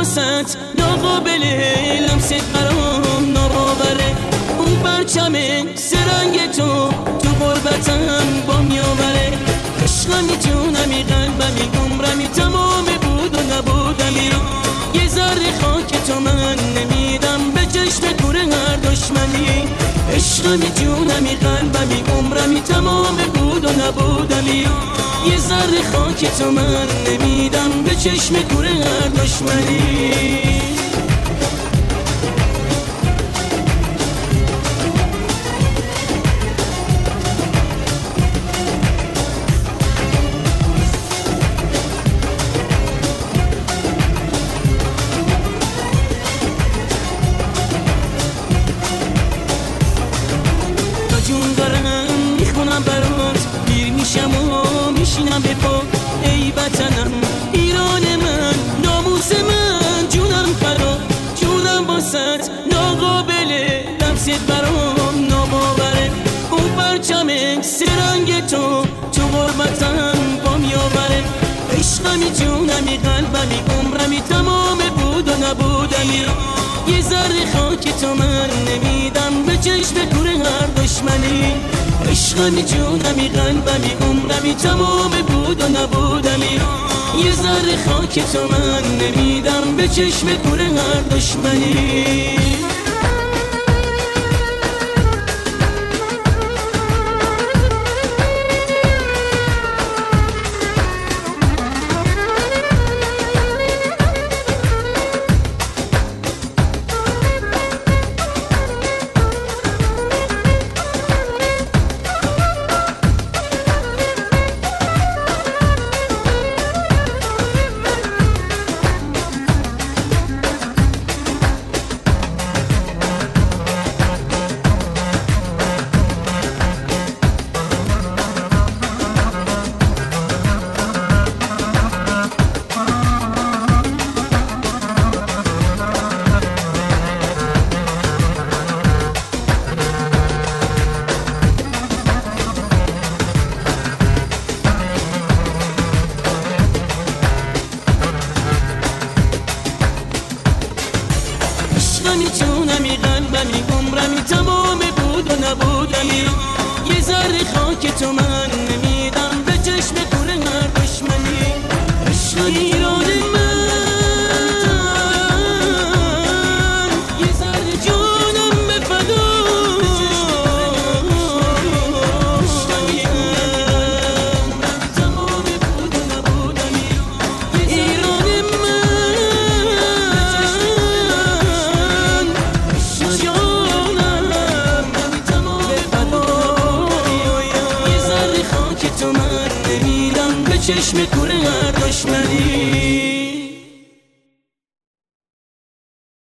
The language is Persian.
واسط ناقابله لمست برام ناباوره اون پرچم سرنگ تو غربتم با میآوره عشقمی جونمی قلبمی عمرمی تمام بود و نبودمی یه ذره خاک تو من نمیدم به چشم کور هر دشمنی عشقمی جونمی قلبمی عمرمی تمام بود و نبودمی یه ذره خاک تو من نمیدم به چشم کور هر دشمنی جون دارم میخونم برات پیر میشم و میشینم به پا ای وطنم ایران من ناموس من جونم فرا جونم واسط ناقابله لمست برام ناباوره اون پرچم سرنگ تو غربتم با میآوره عشقمی جونمی قلبمی عمرمی تمام بود و نبودمی یه ذره خاک تو من نمیدم به چشم کور هر دشمنی عشقمی جونمی قلبمی عمرمی تمام بود و نبودمی یه ذره خاک تو من نمیدم به چشم کور هر دشمنی عشقمی جونمی قلبمی عمرمی تمام بود و نبودمی یه ذره خاک تو من نمیدم به چشم کور هر دشمنی عشقمی ایران من یه ذره جونم به فدا عشقمی عمرمی تمام بود و نبودمی ایران تو من نمیدم به چشم کور هر